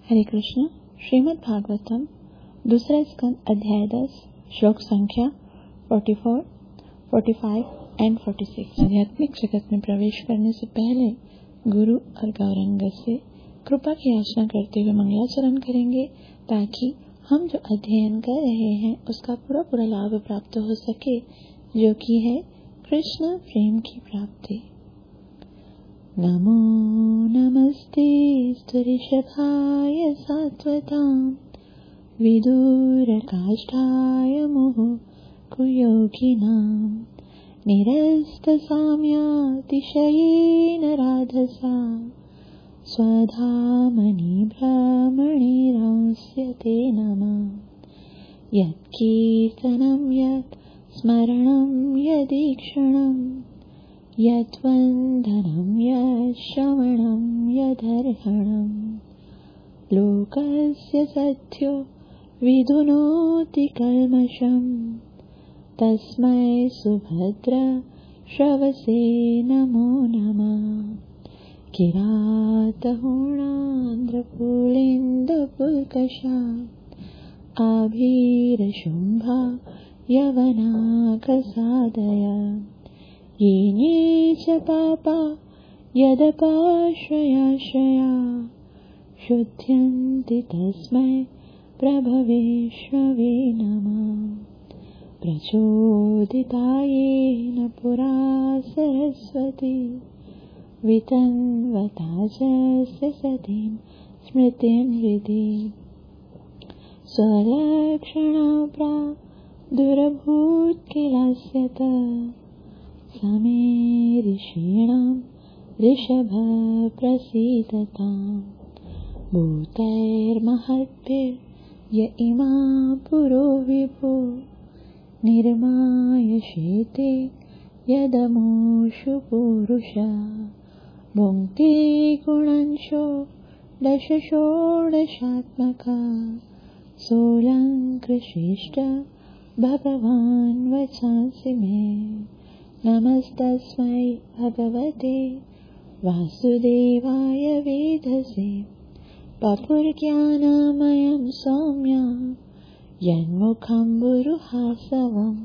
हरे कृष्ण। श्रीमद् भागवतम दूसरा स्कंद अध्याय 10 श्लोक संख्या 44, 45 एंड 46। आध्यात्मिक जगत में प्रवेश करने से पहले गुरु और गौरंग से कृपा की याचना करते हुए मंगलाचरण करेंगे ताकि हम जो अध्ययन कर रहे हैं उसका पूरा लाभ प्राप्त हो सके, जो कि है कृष्ण प्रेम की प्राप्ति। नमो नमस्ते स्तुरिषभाय सात्वतां विदुरकाष्ठाय मुहुर्योगिनां निरस्तसाम्यातिशयेन राधसा स्वधामनि भ्रमणिरांस्यते नमः। यत्कीर्तनं यत् स्मरणं यदीक्षणं यद्वन्दनं यश्रवणं यदर्हणं लोकस्य सद्यो विधुनोति कल्मषं तस्मै सुभद्र श्रवसे नमो नमः। किरातहूणान्द्रपुलिन्दपुल्कषा आभीरशुम्भा यवनाकसादया येने च पापा यदपाश्रयाश्रया शुध्यन्ति तस्मै प्रभवेष्णवे नमः। प्रचोदितायेन पुरा सरस्वती वितन्वता च सतीं स्मृतिं हृदि स्वलक्षणा प्रादुरभूत्किलास्यत समे ऋषीणां ऋषभ प्रसीदताम्। भूतैर्महद्भिर्य इमा पुरो विभो निर्मायशेते यदमूषु पुरुषा भुङ्क्ते गुणंशो षोडशात्मका सोऽलङ्कृशिष्ट भगवान् वचांसि मे। नमस्तस्मै भगवते वासुदेवाय वेधसे पपुर्ज्ञानमयं सौम्या यन्मुखं बुरुहासवम्।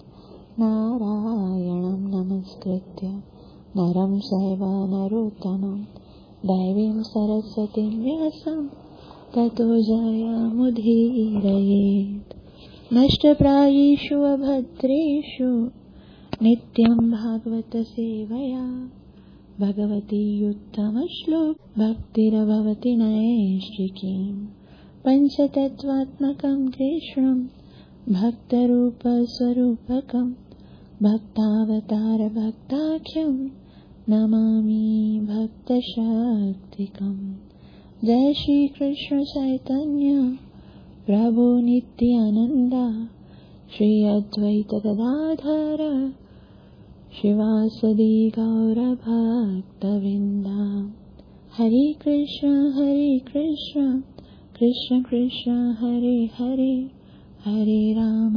नारायणं नमस्कृत्य नरं चैव नरोत्तमं दैवीं सरस्वतीं व्यासं ततो जयमुदीरयेत्। नष्टप्रायेषु अभद्रेषु नित्यं भागवत सेवया भगवती उत्तमश्लोक भक्तिरभवति नैष्ठिकीम्। पंचतत्त्वात्मकं कृष्णं भक्तरूपस्वरूपकं भक्तावतार भक्ताख्यं नमामि भक्तशक्तिकम्। जय श्री कृष्ण चैतन्य प्रभु नित्यानंदा श्री अद्वैत गदाधर शिवासदि गौर भक्तवृंदा। हरे कृष्ण कृष्ण कृष्ण हरे हरे हरे राम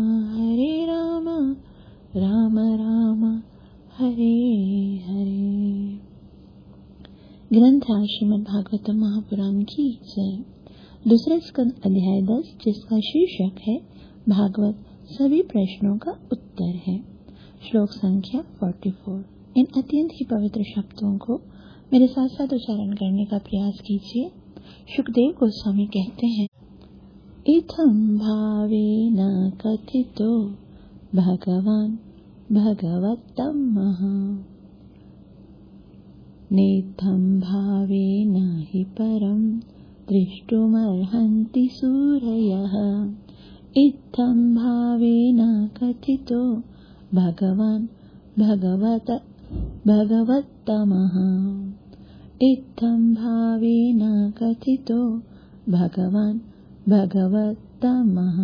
राम राम हरे हरे। ग्रंथ श्रीमद् भागवतम महापुराण की जय। दूसरे स्कंद अध्याय 10 जिसका शीर्षक है भागवत सभी प्रश्नों का उत्तर है। श्लोक संख्या 44। इन अत्यंत ही पवित्र शब्दों को मेरे साथ साथ उच्चारण करने का प्रयास कीजिए। सुखदेव गोस्वामी कहते हैं, इत्थं भावेन कथितो भगवान् भगवत्तमः नेत्थं भावेन हि परं दृष्टुमर्हन्ति सूरयः। इत्थं भावेन कथितो भगवान् भगवत्तमः। इत्थं भावेन कथितो भगवान् भगवत्तमः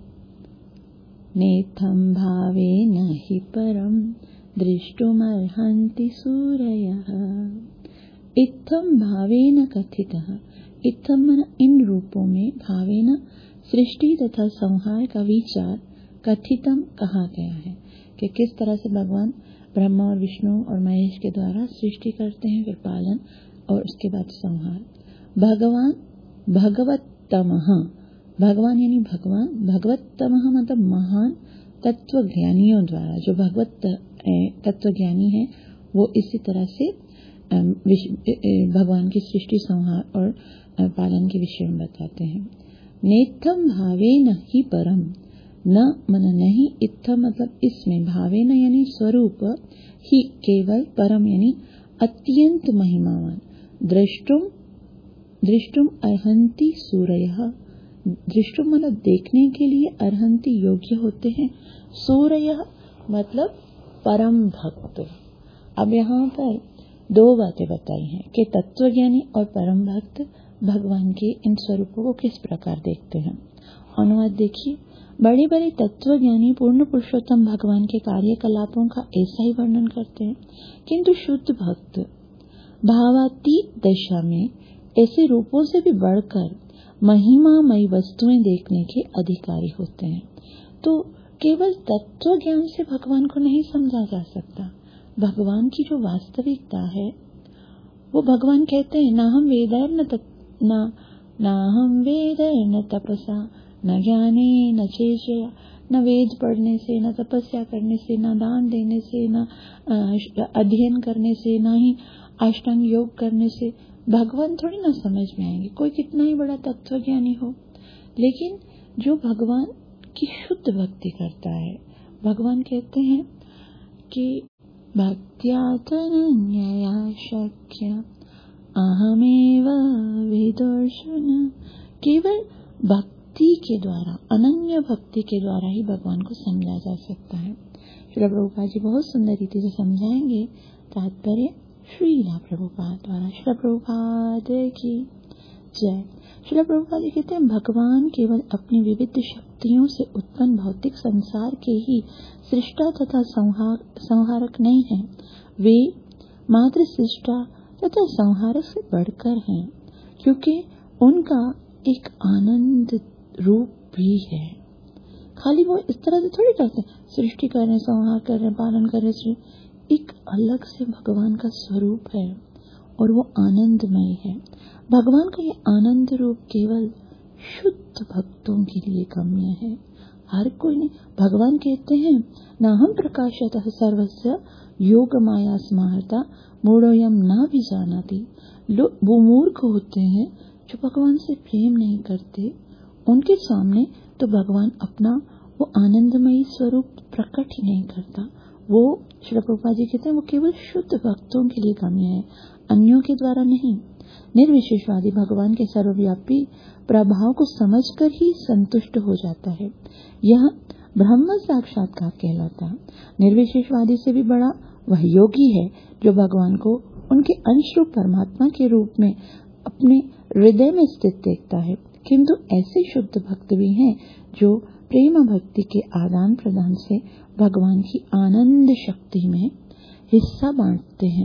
नेत्थं भावेन हि परं दृष्टुमर्हन्ति सूरयः। इत्थं भावेन कथितः। इत्थम इन रूपों में, भावेन सृष्टि तथा संहार का विचार, कथितम कहा गया है कि किस तरह से भगवान ब्रह्मा और विष्णु और महेश के द्वारा सृष्टि करते हैं, फिर पालन और उसके बाद संहार। भगवान भगवत्तमः, भगवान यानी भगवान, भगवत्तमः मतलब महान तत्व ज्ञानियों द्वारा, जो भगवत तत्व ज्ञानी है वो इसी तरह से भगवान की सृष्टि, संहार और पालन के विषय में बताते हैं। नेत्थम भावे न ही परम, न मन नहीं, इत्थम मतलब इसमें, भावे न यानी स्वरूप, ही केवल, परम यानी अत्यंत महिमावान, दृष्टुम अर्हन्ति सूरयः, दृष्टुम मतलब देखने के लिए, अर्हन्ति योग्य होते हैं, सूरयः मतलब परम भक्त। अब यहाँ पर दो बातें बताई हैं कि तत्वज्ञानी और परम भक्त भगवान के इन स्वरूपों को किस प्रकार देखते हैं। अनुवाद देखिए, बड़े बड़े तत्वज्ञानी पूर्ण पुरुषोत्तम भगवान के कार्यकलापों का ऐसा ही वर्णन करते हैं, किंतु शुद्ध भक्त भावातीत दशा में ऐसे रूपों से भी बढ़कर महिमामयी वस्तुएं देखने के अधिकारी होते हैं। तो केवल तत्व ज्ञान से भगवान को नहीं समझा जा सकता। भगवान की जो वास्तविकता है वो भगवान कहते हैं, ना हम वेदैर न तपसा न ज्ञाने न चेष्टया, न वेद पढ़ने से, न तपस्या करने से, न दान देने से, न अध्ययन करने से, न ही अष्टांग योग करने से भगवान थोड़ी ना समझ में आएंगे, कोई कितना ही बड़ा तत्वज्ञानी हो। लेकिन जो भगवान की शुद्ध भक्ति करता है, भगवान कहते हैं कि भक्त्या तनन्यया शक्य अहमेव विदुर्जुन, केवल भक्ति के द्वारा, अनन्य भक्ति के द्वारा ही भगवान को समझा जा सकता है। श्रील प्रभुपाद जी बहुत सुंदर रीति से समझाएंगे। तात्पर्य श्रील प्रभुपाद द्वारा। श्रील प्रभुपाद की जय। श्रील प्रभुपाद जी कहते हैं, भगवान केवल अपनी विविध शक्तियों से उत्पन्न भौतिक संसार के ही सृष्टा तथा संहारक नहीं है, वे मात्र सृष्टा तथा संहारक से बढ़कर हैं, क्योंकि उनका एक आनंद रूप भी है। खाली वो इस तरह से थोड़ी करते हैं, सृष्टि कर रहे, संहार कर रहे, पालन कर रहे, एक अलग से भगवान का स्वरूप है और वो आनंदमय है। भगवान का ये आनंद रूप केवल शुद्ध भक्तों के लिए गम्य है, हर कोई नहीं। भगवान कहते हैं, ना हम प्रकाशतः सर्वस्य योग माया स्मारता मूढ़ोयम ना भी जानाति। वो मूर्ख होते हैं जो भगवान से प्रेम नहीं करते, उनके सामने तो भगवान अपना वो आनंदमयी स्वरूप प्रकट ही नहीं करता। वो श्रील प्रभुपाद जी कहते हैं, वो केवल शुद्ध भक्तों के लिए गम्य है, अन्यों के द्वारा नहीं। निर्विशेषवादी भगवान के सर्वव्यापी प्रभाव को समझकर ही संतुष्ट हो जाता है, यह ब्रह्म साक्षात्कार कहलाता है। निर्विशेषवादी से भी बड़ा वह योगी है जो भगवान को उनके अंशरूप परमात्मा के रूप में अपने हृदय में स्थित देखता है। किंतु ऐसे शुद्ध भक्त भी हैं जो प्रेम भक्ति के आदान प्रदान से भगवान की आनंद शक्ति में हिस्सा बांटते हैं।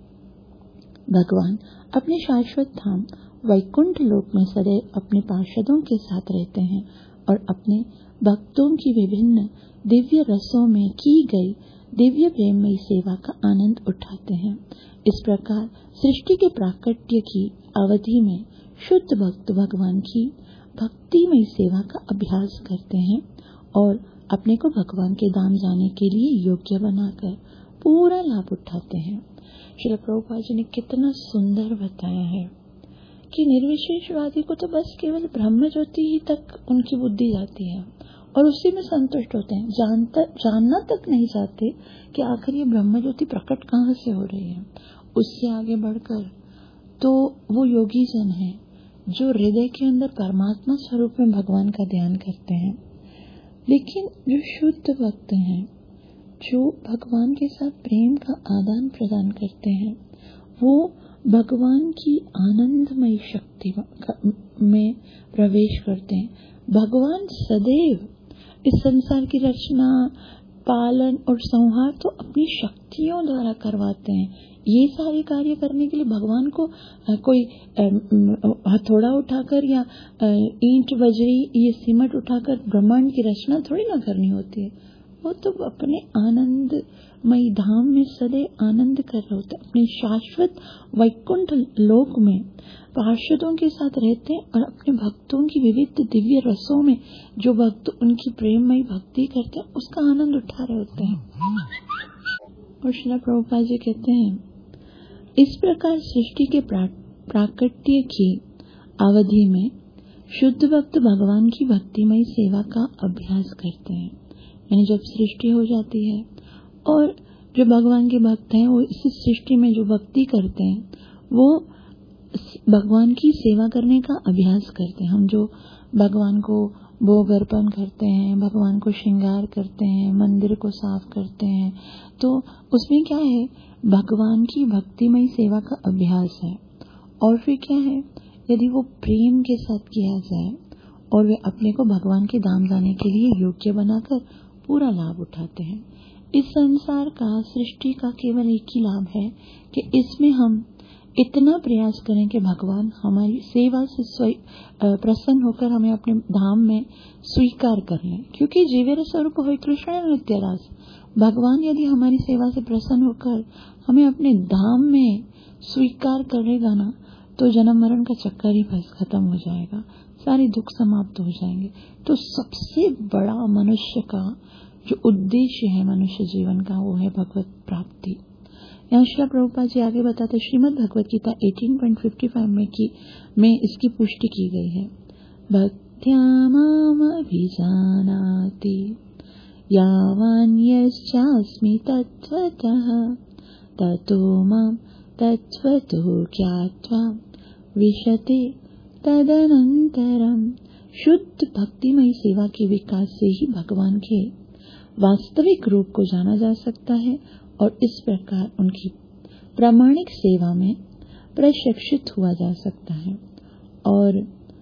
भगवान अपने शाश्वत धाम वैकुंठ लोक में सदैव अपने पार्षदों के साथ रहते हैं और अपने भक्तों की विभिन्न दिव्य रसों में की गई दिव्य प्रेममयी सेवा का आनंद उठाते हैं। इस प्रकार सृष्टि के प्राकट्य की अवधि में शुद्ध भक्त भगवान की भक्तिमयी सेवा का अभ्यास करते हैं और अपने को भगवान के धाम जाने के लिए योग्य बनाकर पूरा लाभ उठाते हैं। श्रील प्रभुपाद जी ने कितना सुंदर बताया है कि निर्विशेषवादी को तो बस केवल ब्रह्म ज्योति ही तक उनकी बुद्धि जाती है और उसी में संतुष्ट होते हैं, जानना तक नहीं चाहते कि आखिर ये ब्रह्म ज्योति प्रकट कहाँ से हो रही है। उससे आगे बढ़कर तो वो योगी जन है जो हृदय के अंदर परमात्मा स्वरूप में भगवान का ध्यान करते हैं। लेकिन जो शुद्ध भक्त हैं, जो भगवान के साथ प्रेम का आदान प्रदान करते हैं, वो भगवान की आनंदमयी शक्ति में प्रवेश करते हैं। भगवान सदैव इस संसार की रचना, पालन और संहार तो अपनी शक्तियों द्वारा करवाते हैं। ये सारे कार्य करने के लिए भगवान को कोई हथौड़ा उठाकर या ईंट बजरी ये सीमेंट उठाकर ब्रह्मांड की रचना थोड़ी ना करनी होती है। वो तो अपने आनंदमयी धाम में सदैव आनंद कर रहे होते, अपने शाश्वत वैकुंठ लोक में पार्षदों के साथ रहते हैं और अपने भक्तों की विविध दिव्य रसों में जो भक्त उनकी प्रेममयी भक्ति करते हैं उसका आनंद उठा रहे होते हैं। और श्रील प्रभुपाद जी कहते हैं, इस प्रकार सृष्टि के प्राकट्य की अवधि में शुद्ध भक्त भगवान की भक्तिमयी सेवा का अभ्यास करते हैं। यानी जब सृष्टि हो जाती है और जो भगवान के भक्त हैं वो इस सृष्टि में जो भक्ति करते हैं वो भगवान की सेवा करने का अभ्यास करते हैं। हम जो भगवान को भोग अर्पण करते हैं, भगवान को श्रृंगार करते हैं, मंदिर को साफ करते हैं, तो उसमें क्या है, भगवान की भक्तिमयी सेवा का अभ्यास है। और फिर क्या है, यदि वो प्रेम के साथ किया जाए और वे अपने को भगवान के धाम जाने के लिए योग्य बनाकर पूरा लाभ उठाते हैं। इस संसार का, सृष्टि का केवल एक ही लाभ है कि इसमें हम इतना प्रयास करें कि भगवान हमारी सेवा से प्रसन्न होकर हमें अपने धाम में स्वीकार कर लें, क्योंकि जीवेर स्वरूप हो कृष्ण नित्य रास। भगवान यदि हमारी सेवा से प्रसन्न होकर हमें अपने धाम में स्वीकार करेगा ना, तो जन्म मरण का चक्कर ही बस खत्म हो जाएगा, सारे दुख समाप्त हो जाएंगे। तो सबसे बड़ा मनुष्य का जो उद्देश्य है मनुष्य जीवन का, वो है भगवत प्राप्ति। यहाँ श्रील प्रभुपाद जी आगे बताते, श्रीमद् भगवत गीता 18.55 में इसकी पुष्टि की गई है। भक्त्या माम अभिजानाति यावान्यश्चास्मि तत्त्वतः ततो माम तत्त्वतो ज्ञात्वा विशते तदनंतरम। शुद्ध भक्तिमयी सेवा के विकास से ही भगवान के वास्तविक रूप को जाना जा सकता है और इस प्रकार उनकी प्रामाणिक सेवा में प्रशिक्षित हुआ जा सकता है और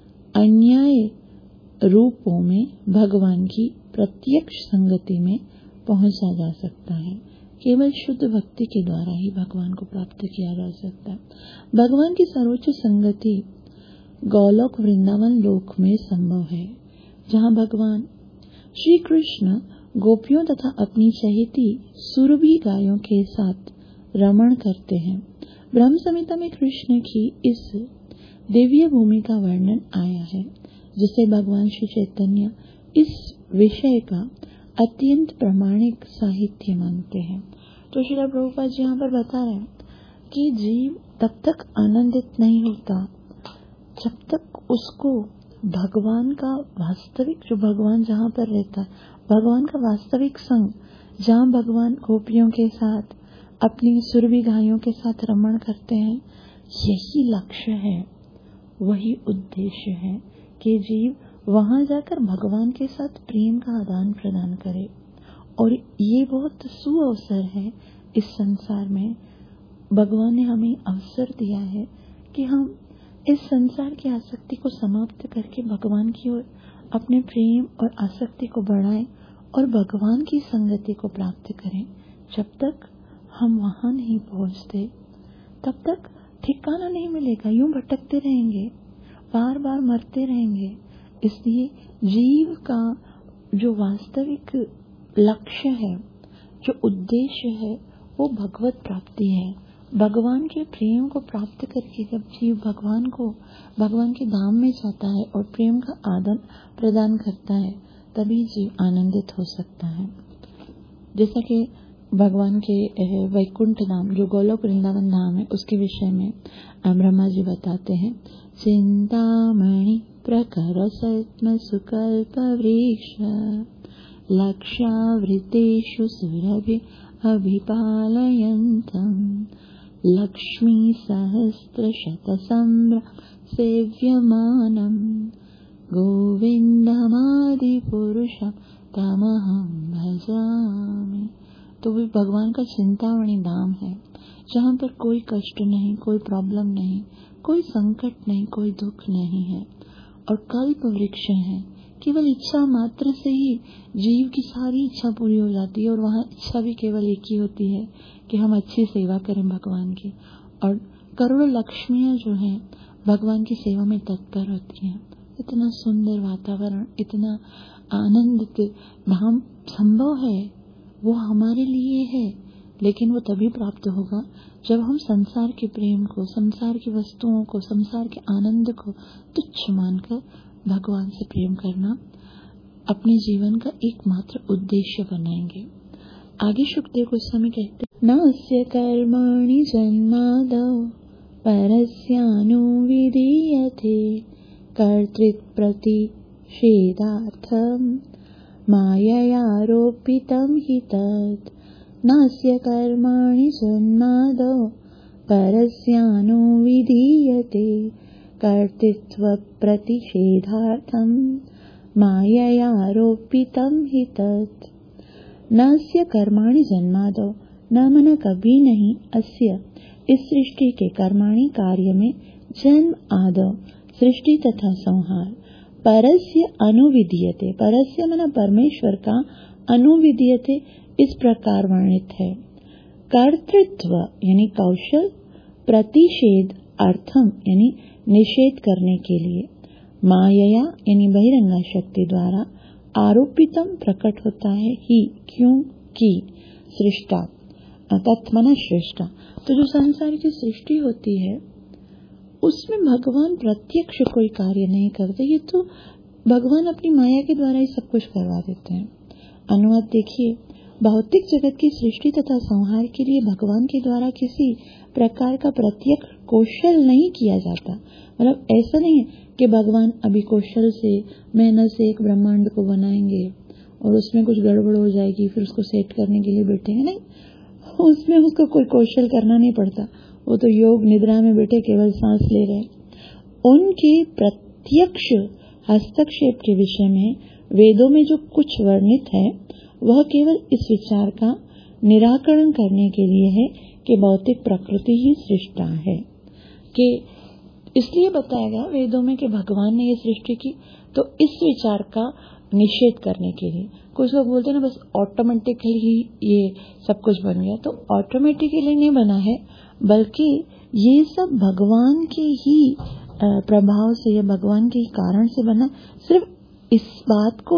अन्याय रूपों में भगवान की प्रत्यक्ष संगति में पहुंचा जा सकता है। केवल शुद्ध भक्ति के द्वारा ही भगवान को प्राप्त किया जा सकता है। भगवान की सर्वोच्च संगति गोलोक वृंदावन लोक में संभव है, जहाँ भगवान श्री कृष्ण गोपियों तथा अपनी चहेती सुरभि गायों के साथ रमण करते हैं। ब्रह्म संहिता में कृष्ण की इस दिव्य भूमि का वर्णन आया है, जिसे भगवान श्री चैतन्य इस विषय का अत्यंत प्रामाणिक साहित्य मानते हैं। तो श्रील प्रभुपाद जी यहाँ पर बता रहे हैं कि जीव तब तक आनंदित नहीं होता जब तक उसको भगवान का वास्तविक, जो भगवान जहाँ पर रहता है, भगवान का वास्तविक संग, जहाँ भगवान गोपियों के साथ अपनी सुरभि गायों के साथ रमण करते हैं, यही लक्ष्य है, वही उद्देश्य है कि जीव वहां जाकर भगवान के साथ प्रेम का आदान प्रदान करे। और ये बहुत सुअवसर है इस संसार में। भगवान ने हमें अवसर दिया है कि हम इस संसार की आसक्ति को समाप्त करके भगवान की ओर अपने प्रेम और आसक्ति को बढ़ाएं और भगवान की संगति को प्राप्त करें। जब तक हम वहां नहीं पहुंचते तब तक ठिकाना नहीं मिलेगा, यूं भटकते रहेंगे, बार बार मरते रहेंगे। इसलिए जीव का जो वास्तविक लक्ष्य है, जो उद्देश्य है, वो भगवत प्राप्ति है। भगवान के प्रेम को प्राप्त करके जब जीव भगवान के धाम में जाता है और प्रेम का आदान प्रदान करता है, तभी जीव आनंदित हो सकता है। जैसा कि भगवान के वैकुंठ धाम, जो गोलोक वृंदावन धाम है, उसके विषय में ब्रह्मा जी बताते हैं, चिंतामणि प्रकर सत्म सुकल्प वृक्ष लक्षावृतेषु सुरभि अभिपालयन्तम् लक्ष्मी सहस्र शतसम्भ्र सेव्यमानम् गोविंदमादि पुरुषं तमहं भजामि। तो भी भगवान का चिंतामणि धाम है, जहाँ पर कोई कष्ट नहीं, कोई प्रॉब्लम नहीं, कोई संकट नहीं, कोई दुख नहीं है। और कल्प वृक्ष है, केवल इच्छा मात्र से ही जीव की सारी इच्छा पूरी हो जाती है। और वहाँ इच्छा भी केवल एक ही होती है कि हम अच्छी सेवा करें भगवान की। और करोड़ों लक्ष्मियाँ जो हैं भगवान की सेवा में तत्पर होती हैं। इतना सुंदर वातावरण, इतना आनंदित धाम संभव है, वो हमारे लिए है, लेकिन वो तभी प्राप्त होगा जब हम संसार के प्रेम को, संसार की वस्तुओं को, संसार के आनंद को तुच्छ मानकर भगवान से प्रेम करना अपने जीवन का एकमात्र उद्देश्य बनाएंगे। आगे शुकदेव गोस्वामी कहते, नास्य कर्माणि जन्मादौ परस्यानुविधीयते कर्तृप्रतिषेधार्थं माययारोपितं हि तत्। नास्य कर्माणि जन्मादौ परस्यानुविधीयते कर्तृत्वप्रतिषेधार्थं माययारोपितं हि तत्। नास्य कर्माणि जन्मादौ, न मन कभी नहीं, अस्य इस सृष्टि के, कर्माणि कार्य में, जन्म आदौ सृष्टि तथा संहार, परस्य अनुविधीयते, परस्य मन परमेश्वर का, अनुविधीयते इस प्रकार वर्णित है। कर्तृत्व यानी कौशल, प्रतिषेध अर्थम यानी निषेध करने के लिए, मायया यानी बहिरंगा शक्ति द्वारा, आरोपितम प्रकट होता है ही, क्योंकि सृष्टा तत्मना सृष्टा। तो जो संसार की सृष्टि होती है उसमें भगवान प्रत्यक्ष कोई कार्य नहीं करते, ये तो भगवान अपनी माया के द्वारा ही सब कुछ करवा देते हैं। अनुवाद देखिए, भौतिक जगत की सृष्टि तथा संहार के लिए भगवान के द्वारा किसी प्रकार का प्रत्यक्ष कौशल नहीं किया जाता। मतलब ऐसा नहीं है कि भगवान अभी कौशल से, मेहनत से एक ब्रह्मांड को बनाएंगे और उसमें कुछ गड़बड़ हो जाएगी, फिर उसको सेट करने के लिए बैठेंगे। नहीं, उसमें उसको कोई कौशल करना नहीं पड़ता, वो तो योग निद्रा में बैठे केवल सांस ले रहे। उनके प्रत्यक्ष हस्तक्षेप के विषय में वेदों में जो कुछ वर्णित है वह केवल इस विचार का निराकरण करने के लिए है कि भौतिक प्रकृति ही सृष्टा है। कि इसलिए बताया गया वेदों में कि भगवान ने ये सृष्टि की, तो इस विचार का निषेध करने के लिए। कुछ लोग बोलते हैं ना बस ऑटोमेटिकली ही ये सब कुछ बन गया, तो ऑटोमेटिकली नहीं बना है, बल्कि ये सब भगवान के ही प्रभाव से या भगवान के ही कारण से बना। सिर्फ इस बात को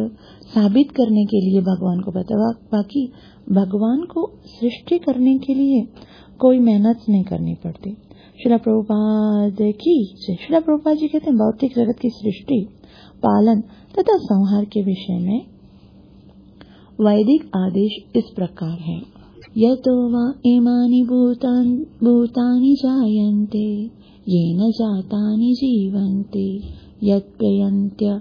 साबित करने के लिए भगवान को पता, बाकी भगवान को सृष्टि करने के लिए कोई मेहनत नहीं करनी पड़ती। श्रील प्रभुपाद की जय। श्रील प्रभुपाद जी कहते हैं भौतिक जगत की सृष्टि, पालन तथा संहार के विषय में वैदिक आदेश इस प्रकार है। यतो वा इमानि भूतानि जायन्ते येन जातानि जीवन्ते यत् प्रयन्त्य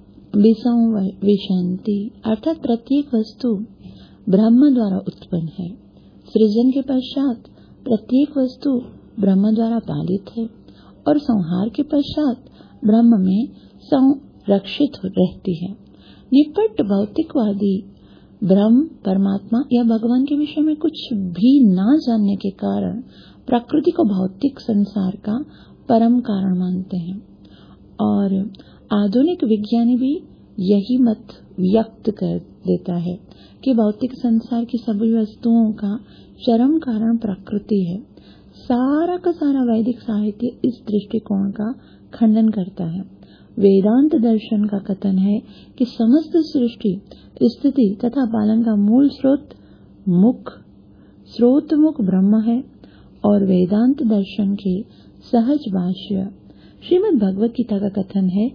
विसंविशन्ति। अर्थात प्रत्येक वस्तु ब्रह्म द्वारा उत्पन्न है। सृजन के पश्चात प्रत्येक वस्तु ब्रह्म द्वारा पालित है और संहार के पश्चात ब्रह्म में संरक्षित रहती है। निपट भौतिकवादी ब्रह्म, परमात्मा या भगवान के विषय में कुछ भी ना जानने के कारण प्रकृति को भौतिक संसार का परम कारण मानते हैं। और आधुनिक विज्ञानी भी यही मत व्यक्त कर देता है कि भौतिक संसार की सभी वस्तुओं का चरम कारण प्रकृति है। सारा का सारा वैदिक साहित्य इस दृष्टिकोण का खंडन करता है। वेदांत दर्शन का कथन है कि समस्त सृष्टि, स्थिति तथा पालन का मूल स्रोत मुख ब्रह्म है। और वेदांत दर्शन के सहज भाष्य श्रीमद् भगवत गीता का कथन है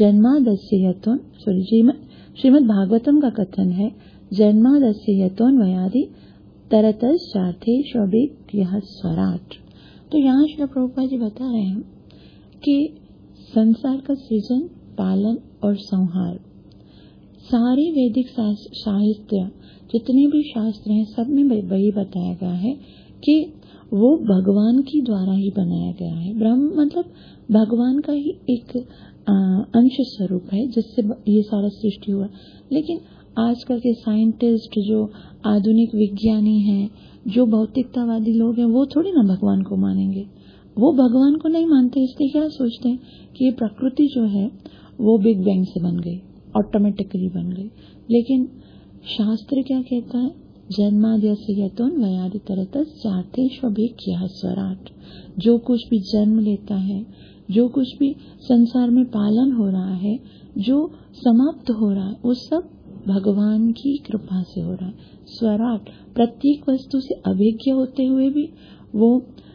श्रीमद् भागवतम का कथन है जन्मादस्य यतोन्वयादि तरतश्चार्थे स्वभिज्ञः स्वराट। तो यहाँ श्री प्रभुपाद जी बता रहे हैं कि संसार का सृजन, पालन और संहार, सारे वैदिक साहित्य जितने भी शास्त्र हैं सब में वही बताया गया है कि वो भगवान की द्वारा ही बनाया गया है। ब्रह्म मतलब भगवान का ही एक अंश स्वरूप है जिससे ये सारा सृष्टि हुआ। लेकिन आजकल के साइंटिस्ट, जो आधुनिक विज्ञानी हैं, जो भौतिकतावादी लोग हैं, वो थोड़ी ना भगवान को मानेंगे। वो भगवान को नहीं मानते, इसलिए क्या सोचते हैं कि ये प्रकृति जो है वो बिग बैंग से बन गई, ऑटोमेटिकली बन गई। लेकिन शास्त्र क्या कहता है जन्माद्यस्य यतोऽन्वयादितरतः चार्थेष्वभिज्ञः स्वराट। जो कुछ भी जन्म लेता है, जो कुछ भी संसार में पालन हो रहा है, जो समाप्त हो रहा है, वो सब भगवान की कृपा से हो रहा है। स्वराट, प्रत्येक वस्तु से अभिज्ञ होते हुए भी वो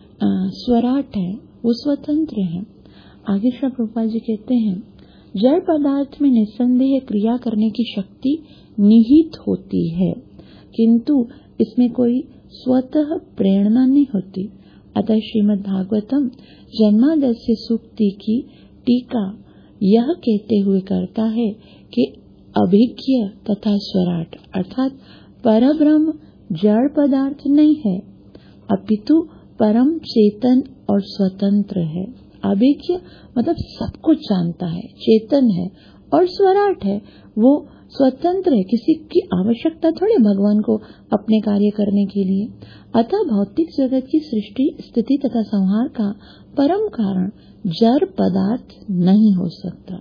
स्वराट है, वो स्वतंत्र है। आगे श्री प्रभुपाद जी कहते हैं, जड़ पदार्थ में निस्संदेह क्रिया करने की शक्ति निहित होती है, किंतु इसमें कोई स्वतः प्रेरणा नहीं होती। अतः श्रीमद् भागवतम जन्माद्यस्य सूक्ति की टीका यह कहते हुए करता है कि अभिज्ञ तथा स्वराट अर्थात परब्रह्म जड़ पदार्थ नहीं है, अपितु परम चेतन और स्वतंत्र है। अभिज्ञ मतलब सब कुछ जानता है, चेतन है, और स्वराट है, वो स्वतंत्र है, किसी की आवश्यकता थोड़ी भगवान को अपने कार्य करने के लिए। अतः भौतिक जगत की सृष्टि, स्थिति तथा संहार का परम कारण जड़ पदार्थ नहीं हो सकता।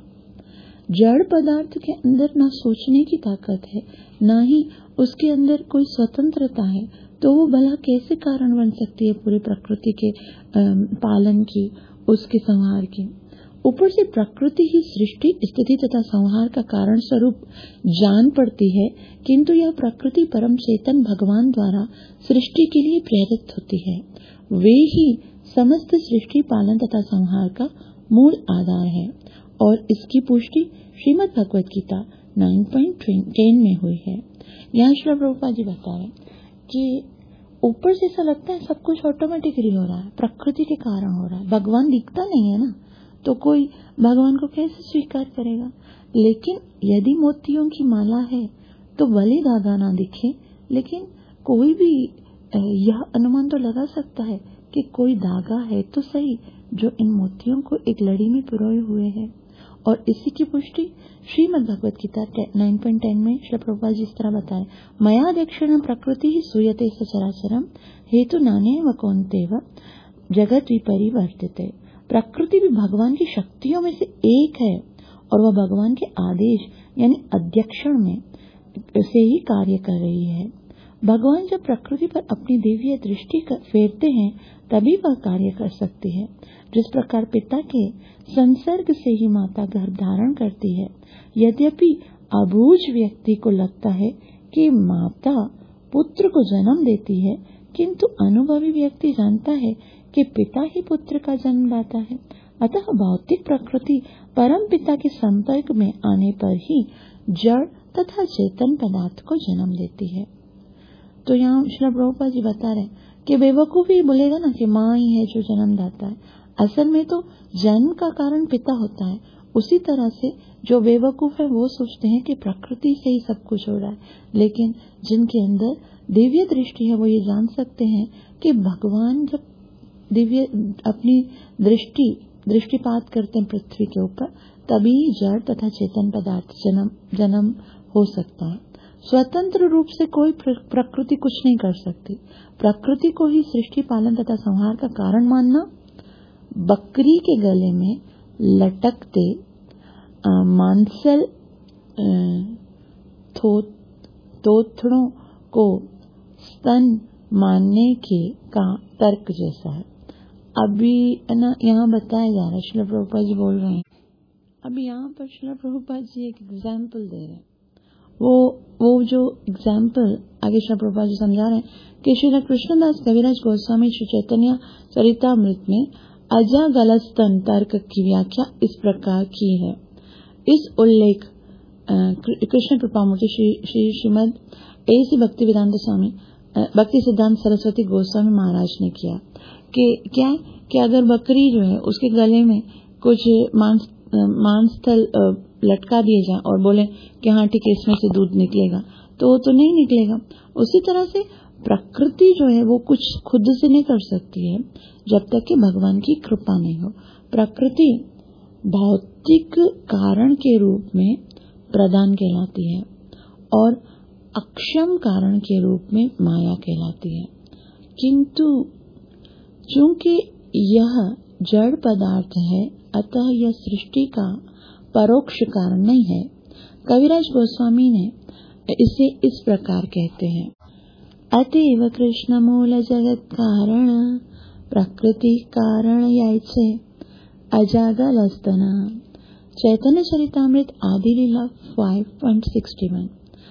जड़ पदार्थ के अंदर ना सोचने की ताकत है, ना ही उसके अंदर कोई स्वतंत्रता है, तो वो भला कैसे कारण बन सकती है पूरी प्रकृति के पालन की, उसके संहार की। ऊपर से प्रकृति ही सृष्टि, स्थिति तथा संहार का कारण स्वरूप जान पड़ती है, किंतु यह प्रकृति परम चेतन भगवान द्वारा सृष्टि के लिए प्रेरित होती है। वे ही समस्त सृष्टि, पालन तथा संहार का मूल आधार है, और इसकी पुष्टि श्रीमद् भगवत गीता 9.10 में हुई है। यहाँ श्री प्रभुपाद जी बता रहे कि ऊपर से ऐसा लगता है सब कुछ ऑटोमेटिकली हो रहा है, प्रकृति के कारण हो रहा है, भगवान दिखता नहीं है ना, तो कोई भगवान को कैसे स्वीकार करेगा। लेकिन यदि मोतियों की माला है तो भले धागा ना दिखे, लेकिन कोई भी यह अनुमान तो लगा सकता है कि कोई धागा है तो सही जो इन मोतियों को एक लड़ी में पिरोए हुए है। और इसी की पुष्टि श्रीमद् भगवत गीता 9.10 में श्री प्रभुपाद जी इस तरह बताए, मया दक्षिण प्रकृति ही सूयते सचराचरम हेतु नान्य व कौन्तेव जगत विपरिवर्तिते। प्रकृति भी भगवान की शक्तियों में से एक है, और वह भगवान के आदेश यानी अध्यक्षण में से ही कार्य कर रही है। भगवान जब प्रकृति पर अपनी दिव्य दृष्टि फेरते हैं तभी वह कार्य कर सकती है। जिस प्रकार पिता के संसर्ग से ही माता गर्भ धारण करती है, यद्यपि अबूझ व्यक्ति को लगता है कि माता पुत्र को जन्म देती है, किंतु अनुभवी व्यक्ति जानता है कि पिता ही पुत्र का जन्म लाता है। अतः भौतिक प्रकृति परम पिता के संपर्क में आने पर ही जड़ तथा चेतन पदार्थ को जन्म देती है। तो यहाँ श्री प्रभुपाद जी बता रहे कि बेवकूफ ही बोलेगा ना कि माँ ही है जो जन्म दाता है, असल में तो जन्म का कारण पिता होता है। उसी तरह से जो बेवकूफ है वो सोचते हैं कि प्रकृति से ही सब कुछ हो रहा है, लेकिन जिनके अंदर दिव्य दृष्टि है वो ये जान सकते हैं कि भगवान जब दिव्य अपनी दृष्टिपात करते हैं पृथ्वी के ऊपर, तभी जड़ तथा चेतन पदार्थ जन्म हो सकता है। स्वतंत्र रूप से कोई प्रकृति कुछ नहीं कर सकती। प्रकृति को ही सृष्टि, पालन तथा संहार का कारण मानना बकरी के गले में लटकते मांसल तोथड़ों को स्तन मानने के का तर्क जैसा है। अभी ना यहाँ बताया जा रहा है, श्रील प्रभुपाद जी बोल रहे हैं, अभी यहाँ पर श्रील प्रभुपाद जी एक एग्जाम्पल दे रहे हैं। वो जो एग्जाम्पल आगे श्रील प्रभुपाद जी समझा रहे हैं कि श्री कृष्णदास कविराज गोस्वामी श्री चैतन्य चरितामृत में अजा गलस्तन तर्क की व्याख्या इस प्रकार की है। इस उल्लेख कृष्ण कृपामूर्ति श्रीमद ऐसी भक्ति वेदांत स्वामी भक्ति सिद्धांत सरस्वती गोस्वामी महाराज ने किया कि अगर बकरी जो है उसके गले में कुछ मांस थल लटका दिए जाए और बोले कि हाँ ठीक है इसमें से दूध निकलेगा, तो वो तो नहीं निकलेगा। उसी तरह से प्रकृति जो है वो कुछ खुद से नहीं कर सकती है जब तक कि भगवान की कृपा नहीं हो। प्रकृति भौतिक कारण के रूप में प्रधान कहलाती है और अक्षम कारण के रूप में माया कहलाती है, किंतु चूंकि यह जड़ पदार्थ है अतः यह सृष्टि का परोक्ष कारण नहीं है। कविराज गोस्वामी ने इसे इस प्रकार कहते हैं अतएव कृष्ण मूल जगत कारण प्रकृति कारण यायचे अजागल असताना। चैतन्य चरितामृत आदि लीला 5.61।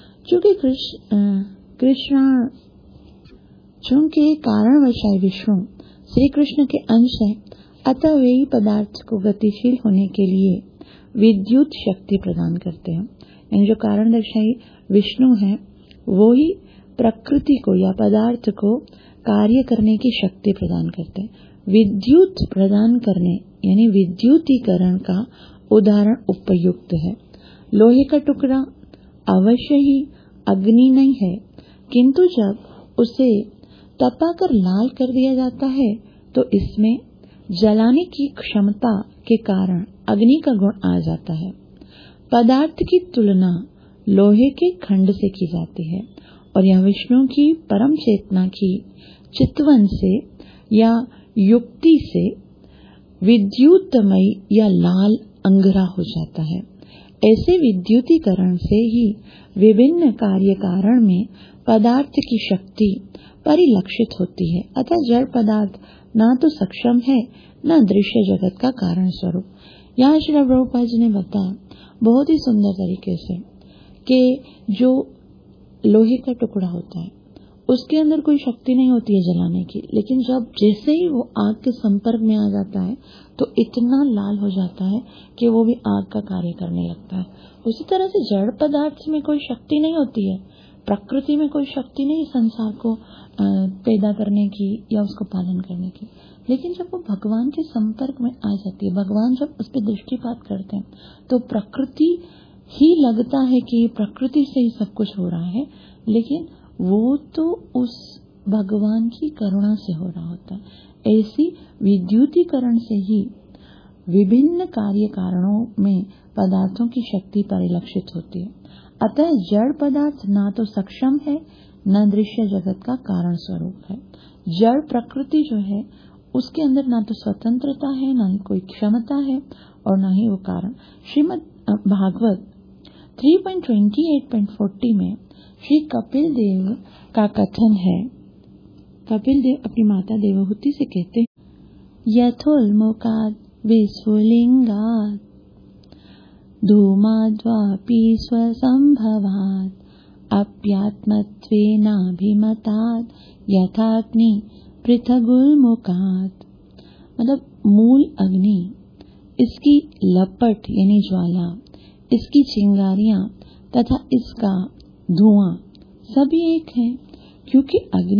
चूंकि कारणवशाय विष्णु श्री कृष्ण के अंश है, अतः वे ही पदार्थ को गतिशील होने के लिए विद्युत शक्ति प्रदान करते हैं। यानी जो कारणदर्शाई विष्णु है वो ही प्रकृति को या पदार्थ को कार्य करने की शक्ति प्रदान करते हैं। विद्युत प्रदान करने यानी विद्युतीकरण का उदाहरण उपयुक्त है। लोहे का टुकड़ा अवश्य ही अग्नि नहीं है, किंतु जब उसे तपाकर लाल कर दिया जाता है तो इसमें जलाने की क्षमता के कारण अग्नि का गुण आ जाता है। पदार्थ की तुलना लोहे के खंड से की जाती है और यह विष्णु की परम चेतना की चितवन से या युक्ति से विद्युतमय या लाल अंगरा हो जाता है। ऐसे विद्युतीकरण से ही विभिन्न कार्य कारण में पदार्थ की शक्ति परिलक्षित होती है। अतः जड़ पदार्थ ना तो सक्षम है न दृश्य जगत का कारण स्वरूप। यहाँ श्री प्रभुपाद जी ने बताया बहुत ही सुंदर तरीके से कि जो लोहे का टुकड़ा होता है उसके अंदर कोई शक्ति नहीं होती है जलाने की, लेकिन जब जैसे ही वो आग के संपर्क में आ जाता है तो इतना लाल हो जाता है कि वो भी आग का कार्य करने लगता है। उसी तरह से जड़ पदार्थ में कोई शक्ति नहीं होती है, प्रकृति में कोई शक्ति नहीं संसार को पैदा करने की या उसको पालन करने की, लेकिन जब वो भगवान के संपर्क में आ जाती है, भगवान जब उस पर दृष्टिपात करते हैं तो प्रकृति ही लगता है कि प्रकृति से ही सब कुछ हो रहा है, लेकिन वो तो उस भगवान की करुणा से हो रहा होता है। ऐसी विद्युतीकरण से ही विभिन्न कार्य कारणों में पदार्थों की शक्ति परिलक्षित होती है। अतः जड़ पदार्थ ना तो सक्षम है न दृश्य जगत का कारण स्वरूप है। जड़ प्रकृति जो है उसके अंदर ना तो स्वतंत्रता है, ना ही कोई क्षमता है और ना ही वो कारण। श्रीमद् भागवत 3.28.40 में श्री कपिल देव का कथन है। कपिल देव अपनी माता देवहूति से कहते हैं, यथोल्मुकाद विस्फुलिंगाद धूमाद्वापि स्वसंभवाद अप्यात्मत्वेनाभिमताद यथाग्नि पृथगुल्मुकाद। मतलब मूल अग्नि, इसकी लपट यानी ज्वाला, इसकी चिंगारियां तथा इसका धुआं सभी एक है, क्योंकि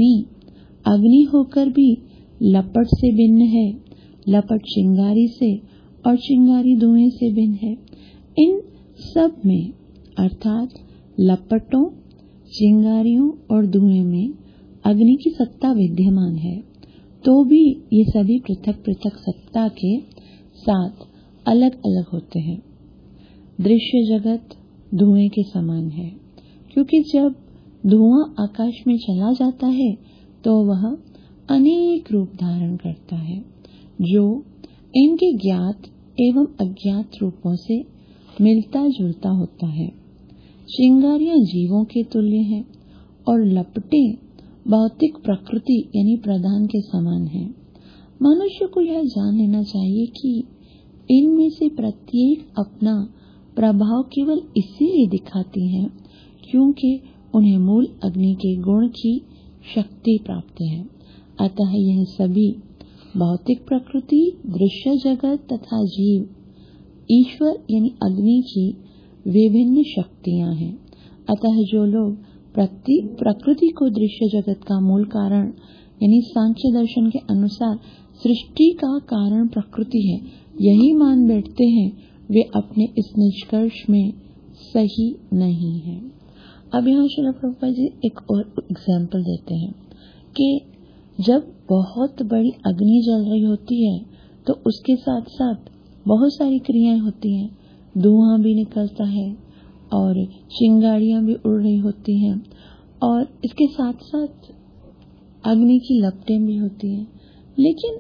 अग्नि होकर भी लपट से भिन्न है, लपट चिंगारी से और चिंगारी धुएं से भिन्न है। इन सब में अर्थात लपटों, चिंगारियों और धुएं में अग्नि की सत्ता विद्यमान है, तो भी ये सभी पृथक पृथक सत्ता के साथ अलग अलग होते हैं। दृश्य जगत धुएं के समान है, क्योंकि जब धुआं आकाश में चला जाता है तो वह अनेक रूप धारण करता है, जो इनके ज्ञात एवं अज्ञात रूपों से मिलता जुलता होता है। चिंगारियां जीवों के तुल्य हैं और लपटें भौतिक प्रकृति यानी प्रधान के समान हैं। मनुष्य को यह जान लेना चाहिए कि इनमें से प्रत्येक अपना प्रभाव केवल इसीलिए दिखाती हैं क्योंकि उन्हें मूल अग्नि के गुण की शक्ति प्राप्त है। अतः यह सभी भौतिक प्रकृति, दृश्य जगत तथा जीव ईश्वर यानी अग्नि की विभिन्न शक्तियां हैं। अतः जो लोग प्रकृति को दृश्य जगत का मूल कारण यानी सांख्य दर्शन के अनुसार सृष्टि का कारण प्रकृति है यही मान बैठते हैं, वे अपने इस निष्कर्ष में सही नहीं है। अब यहाँ श्रील प्रभुपाद जी एक और एग्जाम्पल देते हैं कि जब बहुत बड़ी अग्नि जल रही होती है तो उसके साथ साथ बहुत सारी क्रियाएं होती हैं, धुआं भी निकलता है और चिंगारियां भी उड़ रही होती हैं और इसके साथ साथ अग्नि की लपटें भी होती हैं। लेकिन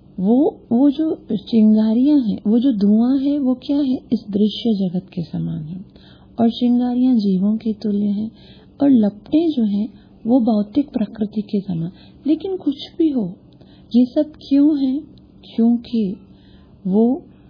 वो जो चिंगारियां हैं, वो जो धुआं है, वो क्या है, इस दृश्य जगत के समान है और चिंगारियां जीवों के तुल्य हैं और लपटें जो हैं वो भौतिक प्रकृति के समान। लेकिन कुछ भी हो, ये सब क्यों है? क्योंकि वो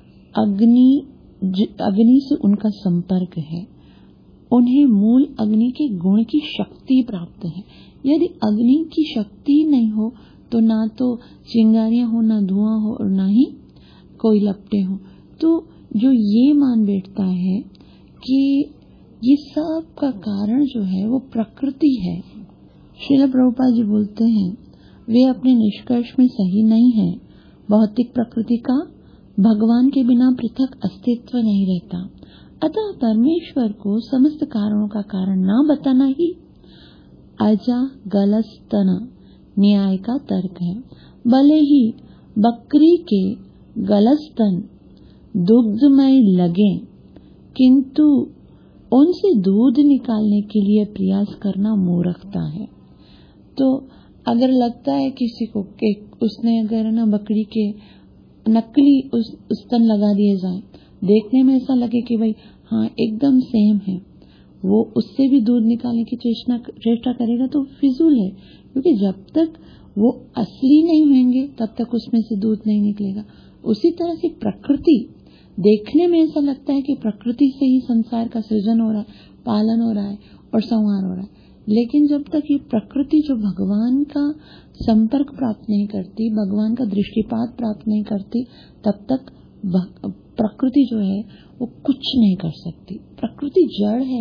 अग्नि से उनका संपर्क है, उन्हें मूल अग्नि के गुण की शक्ति प्राप्त है। यदि अग्नि की शक्ति नहीं हो तो ना तो चिंगारियां हो, ना धुआं हो और ना ही कोई लपटे हो। तो जो ये मान बैठता है कि ये सब का कारण जो है वो प्रकृति है, श्रील प्रभुपाद जी बोलते हैं वे अपने निष्कर्ष में सही नहीं है। भौतिक प्रकृति का भगवान के बिना पृथक अस्तित्व नहीं रहता। अतः परमेश्वर को समस्त कारणों का कारण न बताना ही अजा गलस्तन न्याय का तर्क है। भले ही बकरी के गलस्तन दुग्धमय लगे, किंतु उनसे दूध निकालने के लिए प्रयास करना मूर्खता है। तो अगर लगता है किसी को कि उसने अगर ना बकरी के नकली उस स्तन लगा दिए जाए, देखने में ऐसा लगे कि भाई हाँ एकदम सेम है, वो उससे भी दूध निकालने की चेष्टा करेगा तो फिजूल है। क्योंकि जब तक वो असली नहीं होंगे तब तक उसमें से दूध नहीं निकलेगा। उसी तरह से प्रकृति, देखने में ऐसा लगता है कि प्रकृति से ही संसार का सृजन हो रहा है, पालन हो रहा है और संहार हो रहा है। लेकिन जब तक ये प्रकृति जो भगवान का संपर्क प्राप्त नहीं करती, भगवान का दृष्टिपात प्राप्त नहीं करती, तब तक प्रकृति जो है वो कुछ नहीं कर सकती। प्रकृति जड़ है,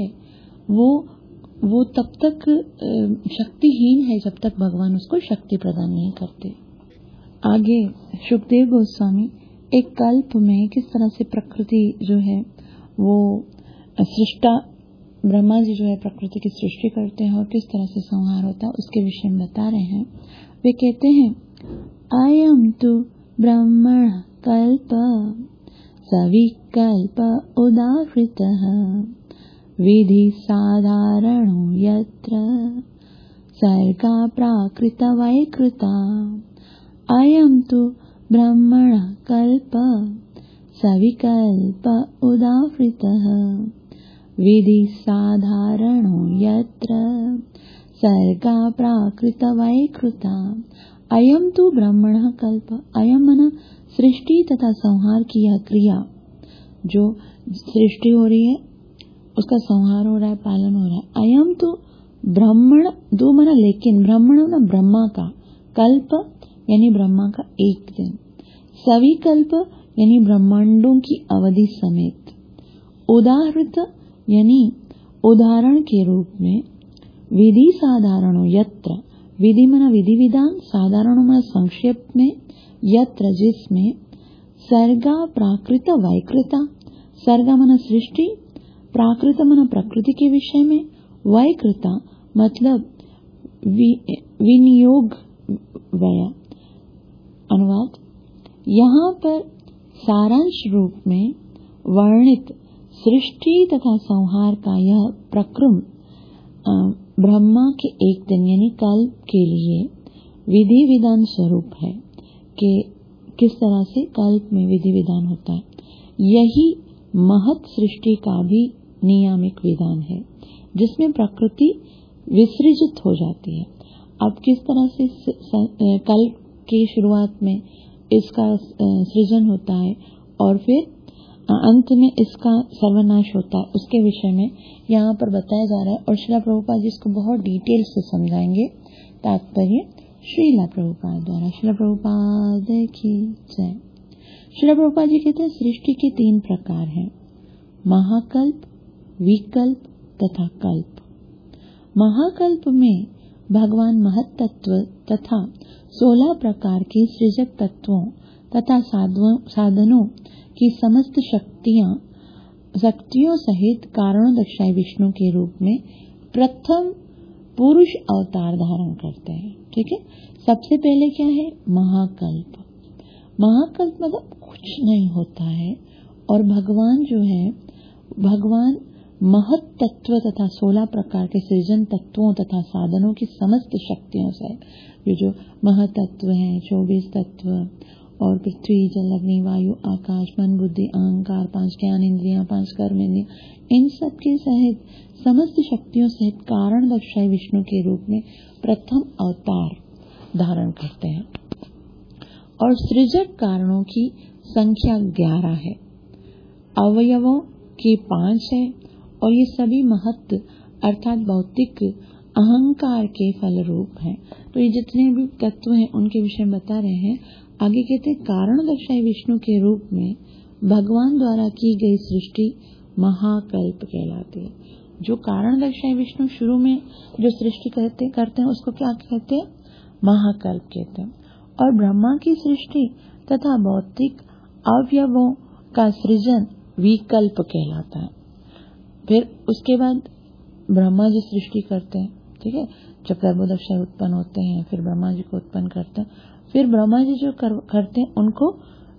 वो तब तक शक्तिहीन है जब तक भगवान उसको शक्ति प्रदान नहीं करते। आगे सुखदेव गोस्वामी एक कल्प में किस तरह से प्रकृति जो है वो सृष्टा, ब्रह्मा जी जो है प्रकृति की सृष्टि करते हैं और किस तरह से संहार होता है उसके विषय में बता रहे हैं। वे कहते हैं अयम तु ब्रह्मण कल्प सविकल्प उदाहृतः विधि साधारणो यत्र सर्गा प्राकृत वैकृता। अयम तु ब्रह्मण कल्प सविकल्प उदाहृतः विधि साधारणो यत्र सर्गा प्राकृत वैकृता। अयम तो ब्रह्मण कल्प, अयम मना सृष्टि तथा संहार की यह क्रिया, जो सृष्टि हो रही है उसका संहार हो रहा है, पालन हो रहा है। अयम तो ब्रह्मण, दो मना लेकिन, ब्रह्मण ना ब्रह्मा का, कल्प यानी ब्रह्मा का एक दिन, सविकल्प यानी ब्रह्मांडों की अवधि समेत, उदाहृत यानी उदाहरण के रूप में, विधि साधारणो यत्र, विधि मना विधि विधान, साधारणो मना संक्षेप में, यत्र जिसमें, सर्गा प्राकृत वैकृता, सर्गा मना सृष्टि, प्राकृत मना प्रकृति के विषय में, वैकृता मतलब विनियोग व्यय। अनुवाद, यहाँ पर सारांश रूप में वर्णित सृष्टि तथा संहार का यह प्रक्रम ब्रह्मा के एक दिन यानी कल्प के लिए विधि विधान स्वरूप है कि किस तरह से कल्प में विधि विधान होता है। यही महत सृष्टि का भी नियामिक विधान है जिसमें प्रकृति विसर्जित हो जाती है। अब किस तरह से कल्प की शुरुआत में इसका सृजन होता है और फिर अंत में इसका सर्वनाश होता है, उसके विषय में यहाँ पर बताया जा रहा है। और श्रीला प्रभुपाद जी इसको बहुत डिटेल से समझाएंगे। तात्पर्य श्रीला प्रभुपाद द्वारा। श्रीला प्रभुपाद की जय। श्रीला प्रभुपाद जी कहते हैं सृष्टि के 3 प्रकार हैं, महाकल्प, विकल्प तथा कल्प। महाकल्प में भगवान महत तत्व तथा 16 प्रकार के सृजक तत्वों तथा साधनों की समस्त शक्तियों सहित कारणों दक्षाई विष्णु के रूप में प्रथम पुरुष अवतार धारण करते हैं। ठीक है, सबसे पहले क्या है? महाकल्प। महाकल्प मतलब कुछ नहीं होता है और भगवान जो है, भगवान महत तत्व तथा 16 प्रकार के सृजन तत्वों तथा साधनों की समस्त शक्तियों से, ये जो महतत्व है, 24 तत्व और पृथ्वी, जल, अग्नि, वायु, आकाश, मन, बुद्धि, अहंकार, 5 ज्ञान इंद्रियां, 5 कर्म इंद्रियां, इन सब के सहित समस्त शक्तियों सहित कारण दक्षाई विष्णु के रूप में प्रथम अवतार धारण करते हैं। और सृजक कारणों की संख्या 11 है, अवयवों की 5 है, और ये सभी महत्व अर्थात भौतिक अहंकार के फल रूप हैं। तो ये जितने भी तत्व हैं उनके विषय में बता रहे हैं। आगे कहते हैं कारण दक्षाई विष्णु के रूप में भगवान द्वारा की गई सृष्टि महाकल्प कहलाती है। जो कारण दक्षाई विष्णु शुरू में जो सृष्टि करते हैं उसको क्या कहते हैं? महाकल्प कहते हैं। और ब्रह्मा की सृष्टि तथा भौतिक अवयवों का सृजन विकल्प कहलाता है। फिर उसके बाद ब्रह्मा जी सृष्टि करते हैं, ठीक है, जब गर्भोदक्षाई उत्पन्न होते हैं, फिर ब्रह्मा जी को उत्पन्न करते हैं। फिर ब्रह्मा जी जो करते हैं उनको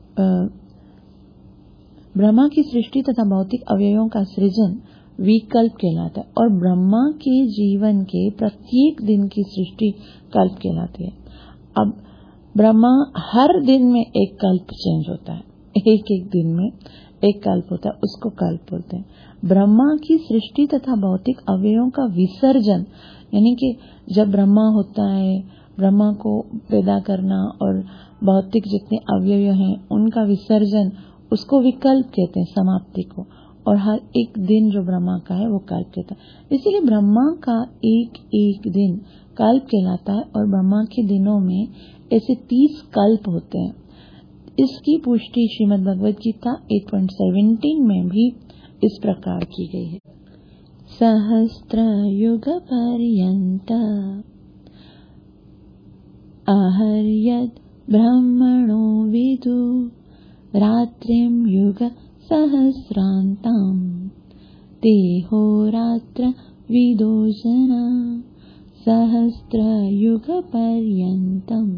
ब्रह्मा की सृष्टि तथा भौतिक अवयवों का सृजन विकल्प कहलाता है। और ब्रह्मा के जीवन के प्रत्येक दिन की सृष्टि कल्प कहलाती है। अब ब्रह्मा हर दिन में एक कल्प चेंज होता है, एक एक दिन में एक कल्प होता है, उसको कल्प बोलते हैं। ब्रह्मा की सृष्टि तथा भौतिक अवयवों का विसर्जन, यानी कि जब ब्रह्मा होता है, ब्रह्मा को पैदा करना और भौतिक जितने अवयव हैं उनका विसर्जन, उसको विकल्प कहते हैं, समाप्ति को। और हर एक दिन जो ब्रह्मा का है वो कल्प कहता है। इसलिए ब्रह्मा का एक एक दिन कल्प कहलाता है। और ब्रह्मा के दिनों में ऐसे 30 कल्प होते हैं। इसकी पुष्टि श्रीमद् भगवद गीता 8.17 में भी इस प्रकार की गई है। सहस्त्र युग पर्यंत आहर्यद ब्रह्मणो विदु रात्रिं युग सहस्रांतां तेहो रात्र विदो जना सहस्त्र युग पर्यन्तम्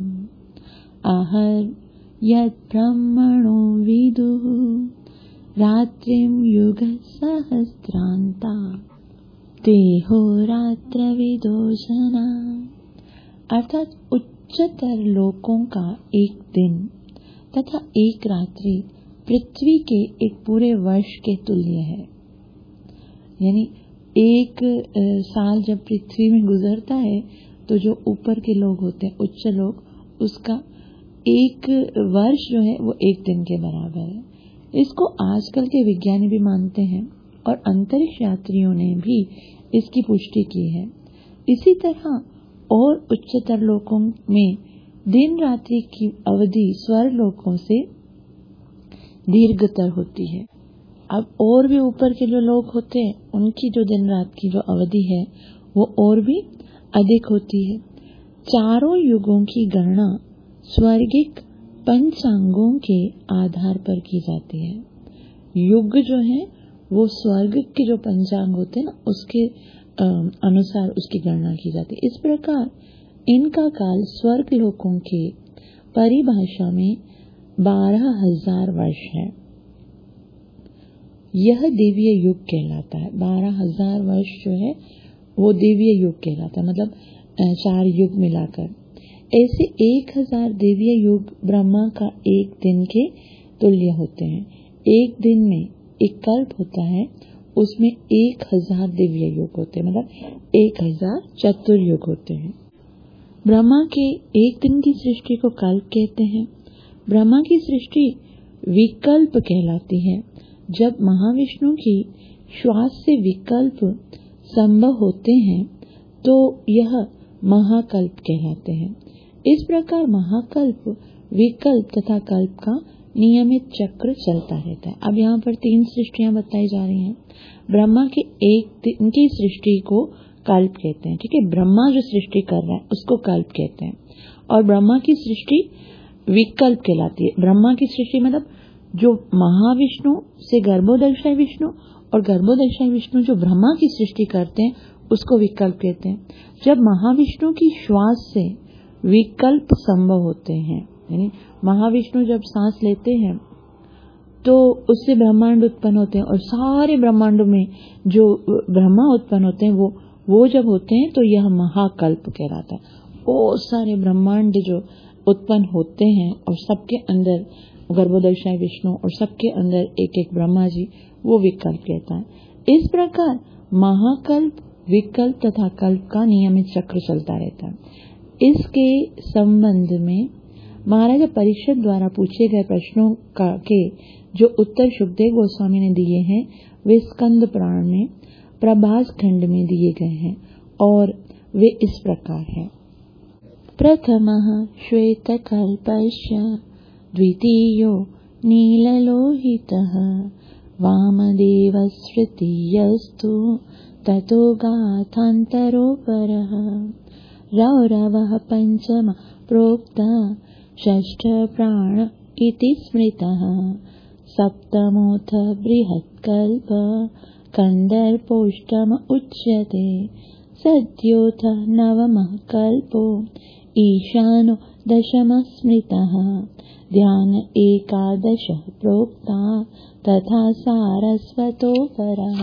आहर्यद ब्रह्मणो विदुः रात्रिं युग सहस्रांता तेहो रात्र विदो जना। अर्थात उच्चतर लोकों का एक दिन तथा एक रात्रि पृथ्वी के एक पूरे वर्ष के तुल्य है। यानी एक साल जब पृथ्वी में गुजरता है तो जो ऊपर के लोग होते हैं, उच्च लोग, उसका एक वर्ष जो है वो एक दिन के बराबर है। इसको आजकल के विज्ञानी भी मानते हैं और अंतरिक्ष यात्रियों ने भी इसकी पुष्टि की है। इसी तरह और उच्चतर लोकों में दिन रात्रि की अवधि स्वर्ग लोकों से दीर्घतर होती है। अब और भी ऊपर के जो लोग होते हैं उनकी जो दिन रात की जो अवधि है वो और भी अधिक होती है। चारों युगों की गणना स्वर्गिक पंचांगों के आधार पर की जाती है। युग जो है वो स्वर्ग के जो पंचांग होते हैं ना, उसके अनुसार उसकी गणना की जाती है। इस प्रकार इनका काल स्वर्ग लोकों के परिभाषा में 12,000 वर्ष है। यह दिव्य युग कहलाता है। 12,000 वर्ष जो है वो दिव्य युग कहलाता है, मतलब 4 युग मिलाकर। ऐसे 1,000 दिव्य युग ब्रह्मा का एक दिन के तुल्य होते हैं। एक दिन में एक कल्प होता है, उसमें 1,000 दिव्य युग होते हैं, मतलब 1,000 चतुर्युग होते हैं। ब्रह्मा के एक दिन की सृष्टि को कल्प कहते हैं। ब्रह्मा की सृष्टि विकल्प कहलाती है। जब महाविष्णु की श्वास से विकल्प संभव होते हैं तो यह महाकल्प कहलाते हैं। इस प्रकार महाकल्प, विकल्प तथा कल्प का नियमित चक्र चलता रहता है। अब यहाँ पर 3 सृष्टियां बताई जा रही हैं। ब्रह्मा के एक दिन की सृष्टि को कल्प कहते हैं, ठीक है। ब्रह्मा जो सृष्टि कर रहा है उसको कल्प कहते हैं। और ब्रह्मा की सृष्टि विकल्प कहलाती है। ब्रह्मा की सृष्टि मतलब जो महाविष्णु से गर्भोदक्षाई विष्णु और गर्भोदक्षाई विष्णु जो ब्रह्मा की सृष्टि करते हैं उसको विकल्प कहते हैं। जब महाविष्णु की श्वास से विकल्प संभव होते हैं, यानी महाविष्णु जब सांस लेते हैं तो उससे ब्रह्मांड उत्पन्न होते हैं और सारे ब्रह्मांडों में जो ब्रह्मा उत्पन्न होते हैं वो जब होते हैं तो यह महाकल्प कहलाता है। वो सारे ब्रह्मांड जो उत्पन्न होते हैं और सबके अंदर गर्भोदशाई विष्णु और सबके अंदर एक एक ब्रह्मा जी, वो विकल्प कहता है। इस प्रकार महाकल्प, विकल्प तथा कल्प का नियमित चक्र चलता रहता है। इसके संबंध में महाराजा परीक्षित द्वारा पूछे गए प्रश्नों के जो उत्तर शुकदेव गोस्वामी ने दिए हैं वे स्कंद पुराण में प्रभास खंड में दिए गए हैं और वे इस प्रकार हैं। प्रथमः श्वेतकल्पस्य, द्वितीयो नीललोहितः, वामदेवस्तृतीयस्तु ततो गाथान्तरोपरः, रौरवः पञ्चम प्रोक्तः, षष्ठ प्राण इति स्मृतः, सप्तमोऽथ बृहत्कल्प कन्दर्पोष्टम उच्यते, सद्योऽथ नवमः कल्पो ईशानो दशमः स्मृतः, ध्यान एकादश प्रोक्ता तथा सारस्वतोपरः,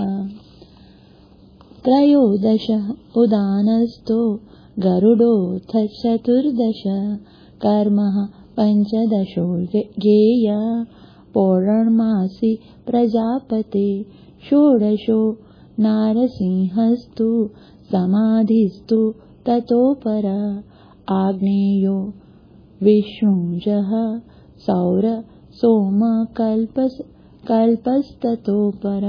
त्रयोदश उदानस्तो गरुडोऽथ चतुर्दश, कर्मः पञ्चदशो ज्ञेय पौर्णमासी प्रजापते, षोडशो नारसिंहस्तु समाधिस्तु ततोपर, आग्नेयो विष्णुजः सौर सोम कल्पस्ततोपर,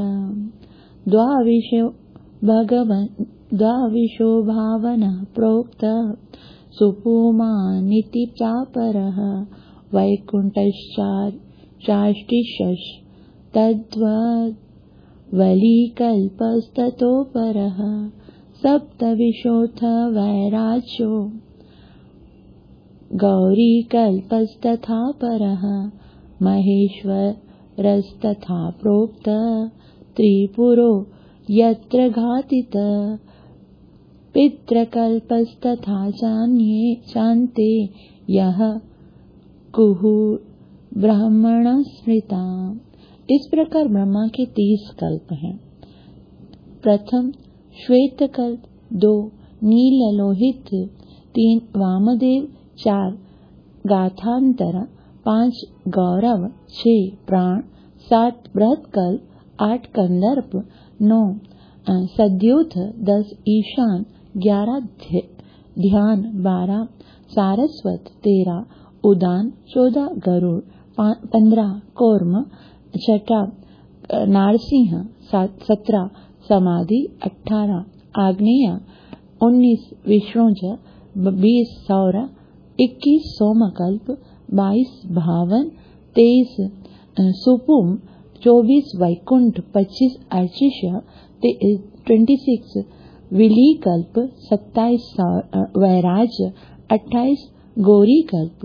द्वाविशो भावनः प्रोक्तः, सुपुमानिति चापरः, वैकुण्ठश्चाष्टिशः तद्वलीकल्पस्ततोपरः, सप्तविंशोऽथ वैराज्यो गौरीकल्पस्तथा परः, महेश्वरस्तथा प्रोक्तः, त्रिपुरो यत्र घातितः, पितृकल्पस्तथा चान्ते यः कुहु ब्राह्मण स्मृता। इस प्रकार ब्रह्मा के 30 कल्प हैं। प्रथम श्वेत कल्प, 2 नीललोहित, 3 वामदेव, 4 गाथांतर, 5 गौरव, 6 प्राण, 7 बृहत्कल्प, 8 कंदर्प, 9 सद्योथ, 10 ईशान, 11 ध्यान, 12 सारस्वत, 13 उदान, 14 गरुड़, 15 कौर्म, 6 नारसिंह, 17 समाधि, 18 आग्नेय, 19 विष्णुज, 20 सौर, 21 सोमकल्प, 22 भावन, 23 सुपुम, 24 वैकुंठ, 25 अर्चिष, 26 विलीकल्प, 27 वैराज्य, 28 गौरीकल्प,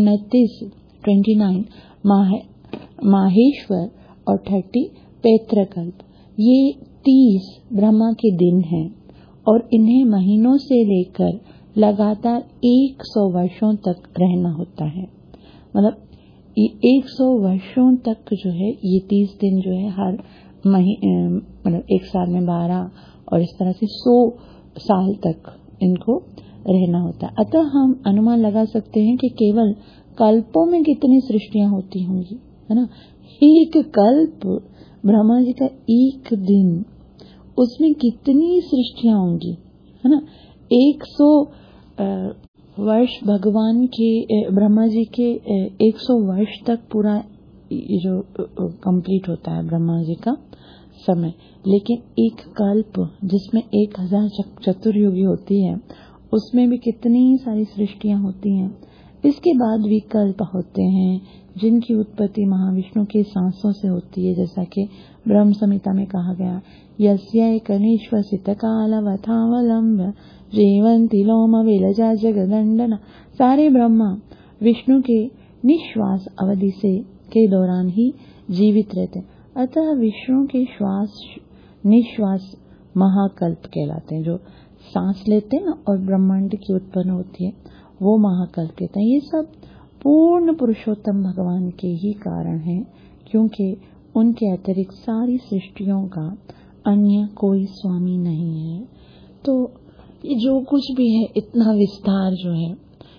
29 माहेश्वर और 30 पैत्रकल्प। ये 30 ब्रह्मा के दिन हैं और इन्हें महीनों से लेकर लगातार 100 वर्षों तक रहना होता है। मतलब 100 वर्षों तक जो है ये 30 दिन जो है हर मतलब एक साल में 12 और इस तरह से 100 साल तक इनको रहना होता है। अतः हम अनुमान लगा सकते हैं कि केवल कल्पों में कितनी सृष्टियां होती होंगी, है ना। एक कल्प ब्रह्मा जी का एक दिन, उसमें कितनी सृष्टियां होंगी, है ना। 100 वर्ष भगवान के ब्रह्मा जी के 100 वर्ष तक पूरा जो कंप्लीट होता है ब्रह्मा जी का समय। लेकिन एक कल्प जिसमें 1000 चतुर्युगी होती है उसमें भी कितनी सारी सृष्टियां होती हैं। इसके बाद विकल्प होते हैं जिनकी उत्पत्ति महाविष्णु के सांसों से होती है, जैसा कि ब्रह्म संहिता में कहा गया, यस्य कनिश्वसित कालवथावलंब जीवंति लोम विलजा जगदंडन। सारे ब्रह्मा विष्णु के निश्वास अवधि के दौरान ही जीवित रहते। अतः विष्णु के श्वास निश्वास महाकल्प कहलाते हैं। जो सांस लेते हैं ना और ब्रह्मांड की उत्पन्न होती है वो महाकल्प कहते हैं। ये सब पूर्ण पुरुषोत्तम भगवान के ही कारण हैं, क्योंकि उनके अतिरिक्त सारी सृष्टियों का अन्य कोई स्वामी नहीं है। तो ये जो कुछ भी है इतना विस्तार जो है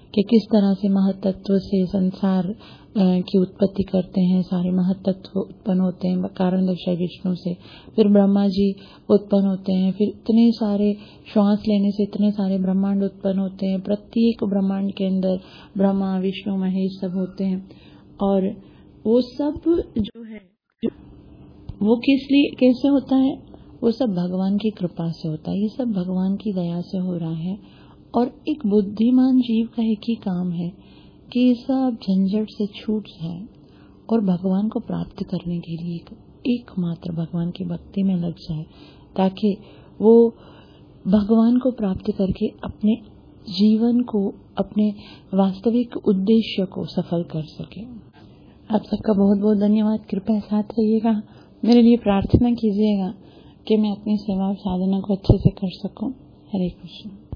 कि किस तरह से महत्त्व से संसार की उत्पत्ति करते हैं। सारे महत्त्व उत्पन्न होते हैं कारण दर्शय विष्णु से, फिर ब्रह्मा जी उत्पन्न होते हैं, फिर इतने सारे श्वास लेने से इतने सारे ब्रह्मांड उत्पन्न होते हैं। प्रत्येक ब्रह्मांड के अंदर ब्रह्मा विष्णु महेश सब होते हैं, और वो सब जो है वो कैसे होता है, वो सब भगवान की कृपा से होता है। ये सब भगवान की दया से हो रहा है। और एक बुद्धिमान जीव का एक ही काम है कि ये सब झंझट से छूट जाए और भगवान को प्राप्त करने के लिए एकमात्र भगवान की भक्ति में लग जाए, ताकि वो भगवान को प्राप्त करके अपने जीवन को, अपने वास्तविक उद्देश्य को सफल कर सके। आप सबका बहुत बहुत धन्यवाद। कृपया साथ रहिएगा, मेरे लिए प्रार्थना कीजिएगा कि मैं अपनी सेवा और साधना को अच्छे से कर सकूं। हरे कृष्ण।